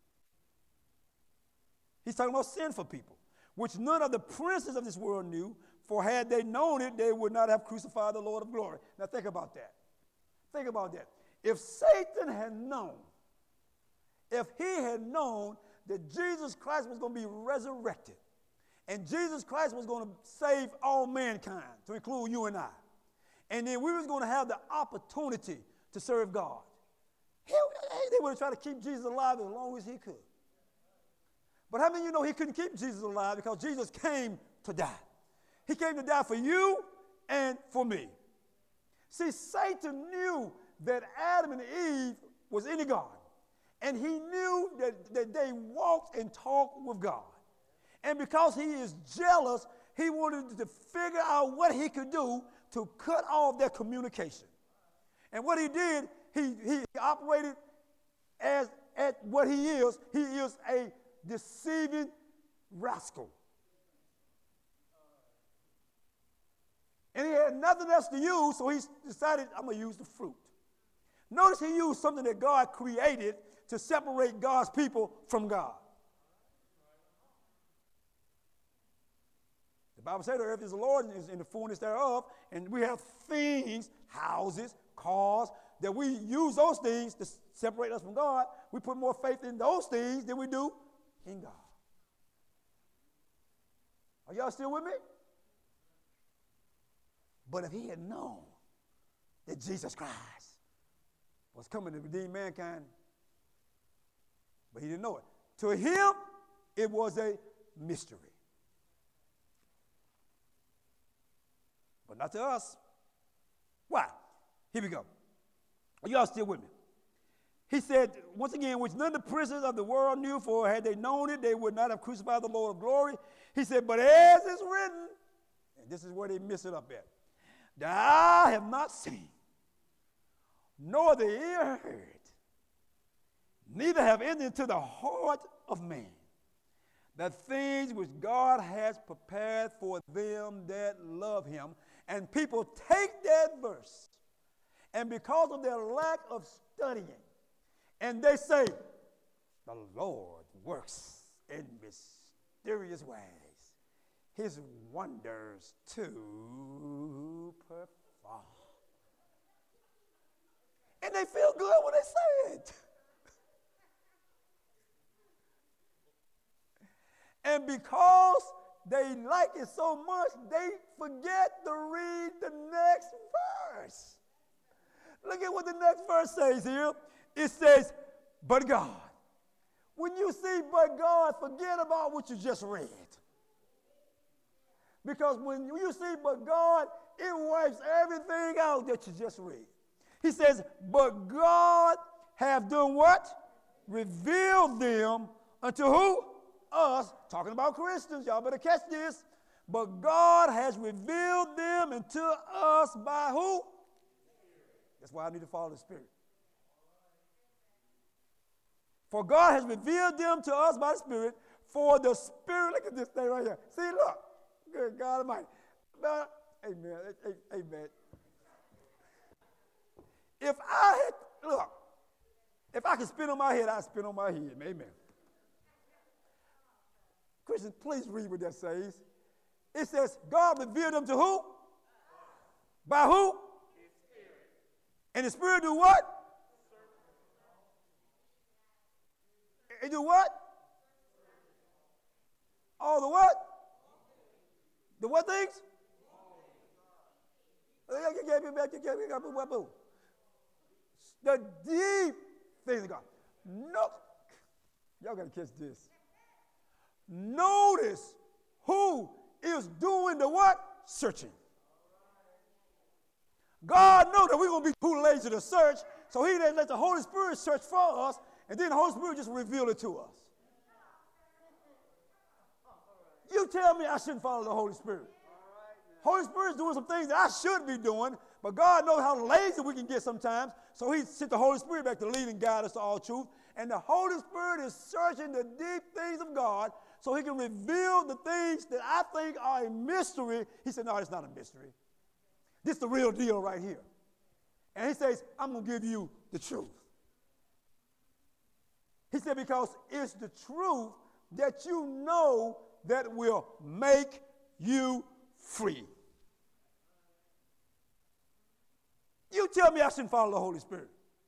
He's talking about sinful people. Which none of the princes of this world knew, for had they known it, they would not have crucified the Lord of glory. Now think about that. Think about that. If Satan had known, if he had known that Jesus Christ was going to be resurrected, and Jesus Christ was going to save all mankind, to include you and I, and then we was going to have the opportunity to serve God, he, they would have tried to keep Jesus alive as long as he could. But how many of you know he couldn't keep Jesus alive because Jesus came to die? He came to die for you and for me. See, Satan knew that Adam and Eve was in the garden. And he knew that, that they walked and talked with God. And because he is jealous, he wanted to figure out what he could do to cut off their communication. And what he did, he, he operated as at what he is. He is a deceiving rascal. And he had nothing else to use, so he decided, I'm going to use the fruit. Notice he used something that God created to separate God's people from God. The Bible says the earth is the Lord and is in the fullness thereof, and we have things, houses, cars, that we use those things to separate us from God. We put more faith in those things than we do in God. Are y'all still with me? But if he had known that Jesus Christ was coming to redeem mankind, but he didn't know it. To him, it was a mystery. But not to us. Why? Here we go. Are y'all still with me? He said, once again, which none of the princes of the world knew, for had they known it, they would not have crucified the Lord of glory. He said, but as is written, and this is where they miss it up at, that I have not seen, nor the ear heard, neither have entered into the heart of man, the things which God has prepared for them that love him. And people take that verse, and because of their lack of studying, and they say, the Lord works in mysterious ways. His wonders to perform. And they feel good when they say it. And because they like it so much, they forget to read the next verse. Look at what the next verse says here. It says, but God. When you see but God, forget about what you just read. Because when you see but God, it wipes everything out that you just read. He says, but God have done what? Revealed them unto who? Us. Talking about Christians. Y'all better catch this. But God has revealed them unto us by who? That's why I need to follow the Spirit. For God has revealed them to us by the Spirit. For the Spirit, look at this thing right here. See, look. Good God Almighty. Amen. Amen. If I had, look, if I could spin on my head, I'd spin on my head. Amen. Christians, please read what that says. It says, God revealed them to who? By who? His Spirit. And the Spirit do what? It do what? All the what? The what things? The deep things of God. No, y'all got to catch this. Notice who is doing the what? Searching. God knows that we're going to be too lazy to search, so he didn't let the Holy Spirit search for us, and then the Holy Spirit just reveal it to us. You tell me I shouldn't follow the Holy Spirit. Holy Spirit's doing some things that I should be doing, but God knows how lazy we can get sometimes, so he sent the Holy Spirit back to lead and guide us to all truth. And the Holy Spirit is searching the deep things of God so he can reveal the things that I think are a mystery. He said, no, it's not a mystery. This is the real deal right here. And he says, I'm going to give you the truth. He said, because it's the truth that you know that will make you free. You tell me I shouldn't follow the Holy Spirit.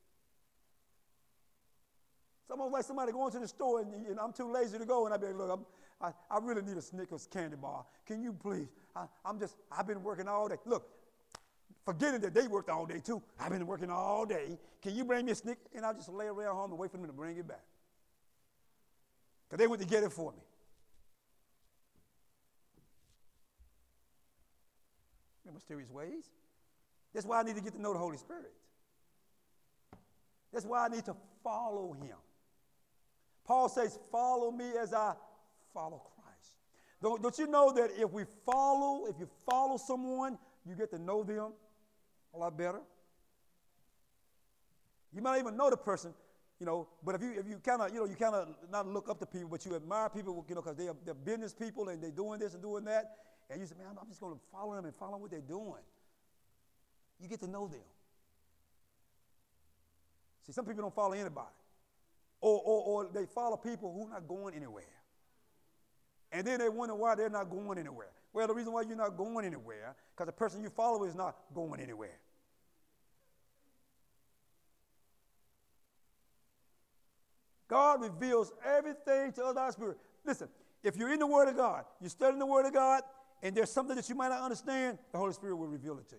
It's almost like somebody going to the store and, and I'm too lazy to go, and I be like, look, I'm, I, I really need a Snickers candy bar. Can you please? I, I'm just, I've been working all day. Look, forgetting that they worked all day too. I've been working all day. Can you bring me a Snickers? And I'll just lay around home and wait for them to bring it back. Because they went to get it for me. In mysterious ways. That's why I need to get to know the Holy Spirit. That's why I need to follow him. Paul says, follow me as I follow Christ. Don't, don't you know that if we follow, if you follow someone, you get to know them a lot better? You might even know the person, you know, but if you if you kind of, you know, you kind of not look up to people, but you admire people, you know, because they are, they're business people and they're doing this and doing that, and you say, man, I'm just going to follow them and follow what they're doing. You get to know them. See, some people don't follow anybody. Or, or, or they follow people who are not going anywhere. And then they wonder why they're not going anywhere. Well, the reason why you're not going anywhere, because the person you follow is not going anywhere. God reveals everything to us by His Spirit. Listen, if you're in the Word of God, you're studying the Word of God, and there's something that you might not understand, the Holy Spirit will reveal it to you.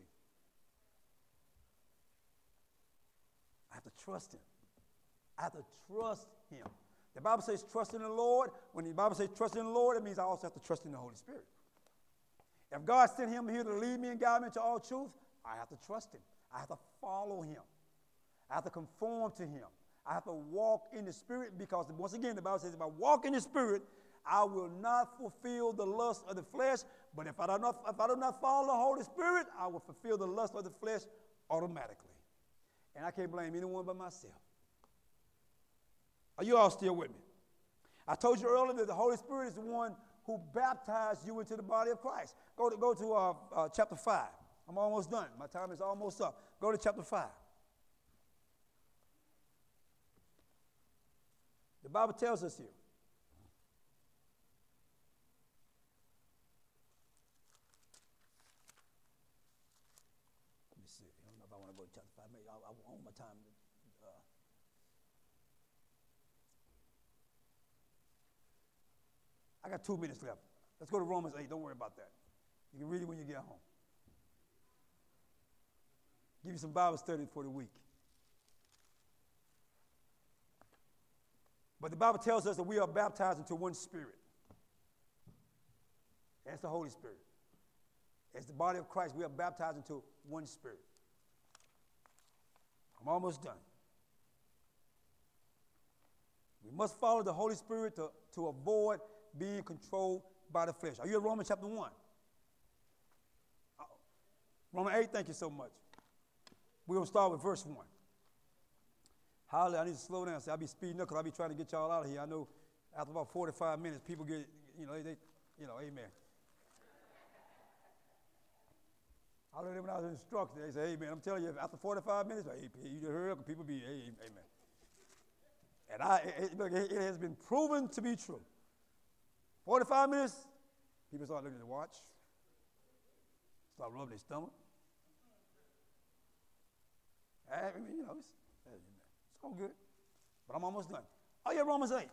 I have to trust him. I have to trust him. The Bible says trust in the Lord. When the Bible says trust in the Lord, it means I also have to trust in the Holy Spirit. If God sent him here to lead me and guide me into all truth, I have to trust him. I have to follow him. I have to conform to him. I have to walk in the Spirit, because once again, the Bible says if I walk in the Spirit, I will not fulfill the lust of the flesh. But if I do not, if I do not follow the Holy Spirit, I will fulfill the lust of the flesh automatically. And I can't blame anyone but myself. Are you all still with me? I told you earlier that the Holy Spirit is the one who baptized you into the body of Christ. Go to, go to uh, uh, chapter five. I'm almost done. My time is almost up. Go to chapter five. The Bible tells us here. Let me see. I don't know if I want to go to chapter five. Maybe I, I want my time. Uh, I got two minutes left. Let's go to Romans eight. Don't worry about that. You can read it when you get home. Give you some Bible study for the week. But the Bible tells us that we are baptized into one Spirit. That's the Holy Spirit. As the body of Christ, we are baptized into one Spirit. I'm almost done. We must follow the Holy Spirit to, to avoid being controlled by the flesh. Are you at Romans chapter one? Uh-oh. Romans eight, thank you so much. We're going to start with verse one. Hallelujah, I need to slow down. See, I'll be speeding up because I'll be trying to get y'all out of here. I know after about forty-five minutes, people get, you know, they, you know, amen. I learned when I was instructed, they say, amen. I'm telling you, after forty-five minutes, hey, you just hurry up and people be, hey, amen. And I, it, look, it, it has been proven to be true. forty-five minutes, people start looking at the watch, start rubbing their stomach. I mean, you know, it's, it's all good. But I'm almost done. Oh, yeah, Romans eight.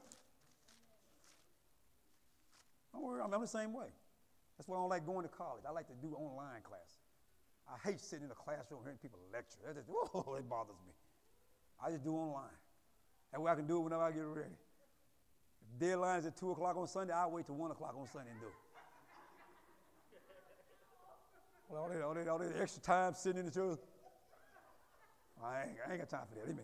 Don't worry, I'm the same way. That's why I don't like going to college. I like to do online class. I hate sitting in a classroom hearing people lecture. That just, whoa, it bothers me. I just do online. That way I can do it whenever I get ready. If deadline is at two o'clock on Sunday, I'll wait till one o'clock on Sunday and do it. All that, all that, all that extra time sitting in the church. I ain't, I ain't got time for that. Amen.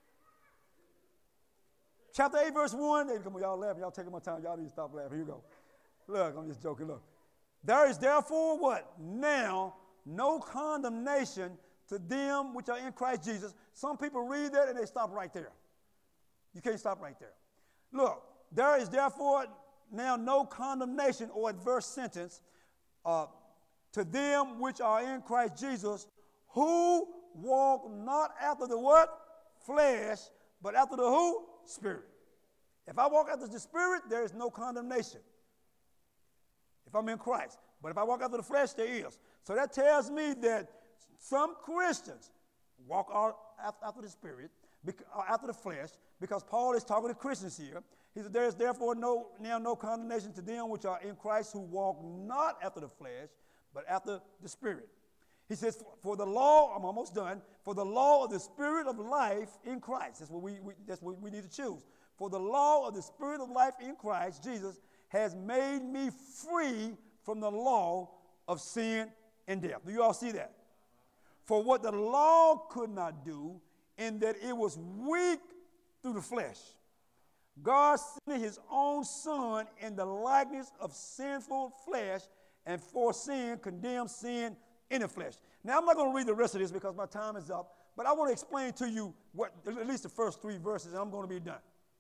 Chapter eight, verse one. Hey, come on, y'all laughing. Y'all taking my time. Y'all need to stop laughing. Here you go. Look, I'm just joking. Look. There is therefore what? Now no condemnation to them which are in Christ Jesus. Some people read that and they stop right there. You can't stop right there. Look, there is therefore now no condemnation or adverse sentence uh, to them which are in Christ Jesus, who walk not after the what? Flesh, but after the who? Spirit. If I walk after the Spirit, there is no condemnation. If I'm in Christ. But if I walk after the flesh, there is. So that tells me that some Christians walk out after the Spirit, after the flesh, because Paul is talking to Christians here. He said, there is therefore no, now no condemnation to them which are in Christ, who walk not after the flesh, but after the Spirit. He says, for, for the law, I'm almost done, for the law of the Spirit of life in Christ. That's what we, we, that's what we need to choose. For the law of the Spirit of life in Christ, Jesus, has made me free from the law of sin and death. Do you all see that? For what the law could not do, in that it was weak through the flesh, God sent his own Son in the likeness of sinful flesh, and for sin condemned sin in the flesh. Now, I'm not going to read the rest of this because my time is up, but I want to explain to you what, at least the first three verses, and I'm going to be done.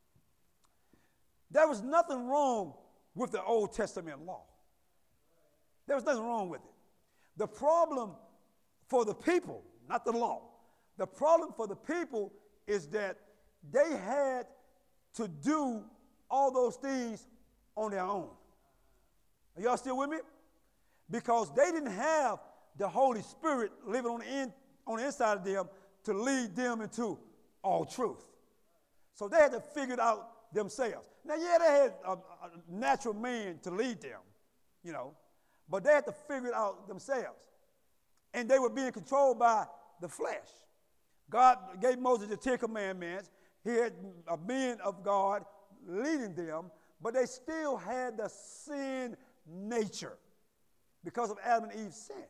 There was nothing wrong with the Old Testament law. There was nothing wrong with it. The problem for the people, not the law, the problem for the people is that they had to do all those things on their own. Are y'all still with me? Because they didn't have the Holy Spirit living on the, in, on the inside of them to lead them into all truth. So they had to figure it out themselves. Now, yeah, they had a, a natural man to lead them, you know, but they had to figure it out themselves. And they were being controlled by the flesh. God gave Moses the Ten Commandments. He had a man of God leading them, but they still had the sin nature because of Adam and Eve's sin.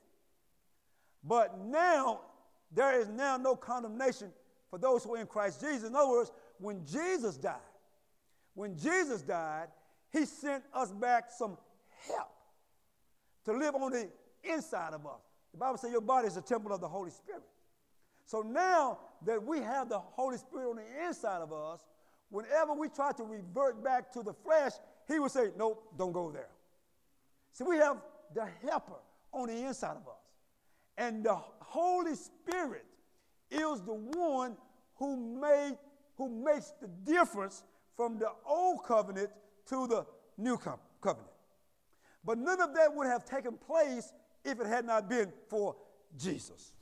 But now, there is now no condemnation for those who are in Christ Jesus. In other words, when Jesus died, when Jesus died, he sent us back some help to live on the inside of us. The Bible says your body is a temple of the Holy Spirit. So now that we have the Holy Spirit on the inside of us, whenever we try to revert back to the flesh, he would say, nope, don't go there. See, we have the helper on the inside of us. And the Holy Spirit is the one who made, who makes the difference from the old covenant to the new covenant. But none of that would have taken place if it had not been for Jesus.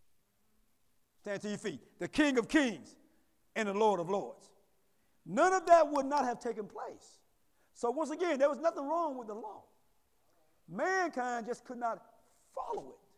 Stand to your feet. The King of Kings and the Lord of Lords. None of that would not have taken place. So once again, there was nothing wrong with the law. Mankind just could not follow it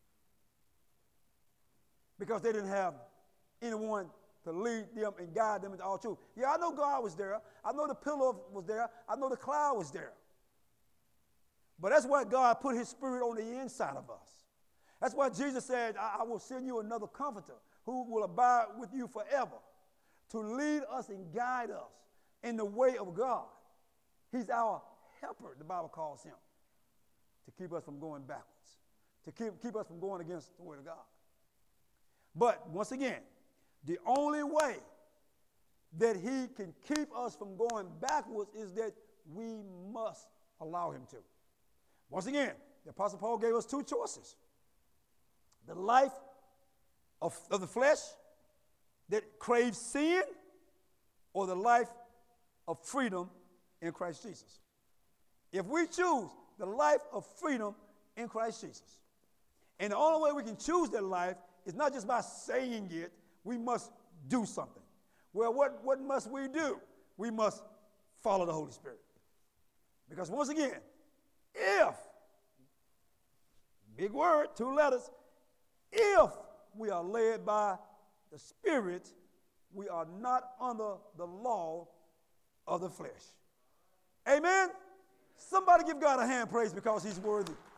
because they didn't have anyone to lead them and guide them into all truth. Yeah, I know God was there. I know the pillar was there. I know the cloud was there. But that's why God put his Spirit on the inside of us. That's why Jesus said, I, I will send you another comforter who will abide with you forever to lead us and guide us in the way of God. He's our helper, the Bible calls him, to keep us from going backwards, to keep, keep us from going against the word of God. But once again, the only way that he can keep us from going backwards is that we must allow him to. Once again, the Apostle Paul gave us two choices. The life of, of the flesh that craves sin, or the life of freedom in Christ Jesus. If we choose the life of freedom in Christ Jesus, and the only way we can choose that life is not just by saying it, we must do something. Well, what, what must we do? We must follow the Holy Spirit. Because once again, if, big word, two letters, if we are led by the Spirit, we are not under the law of the flesh. Amen? Somebody give God a hand praise because he's worthy.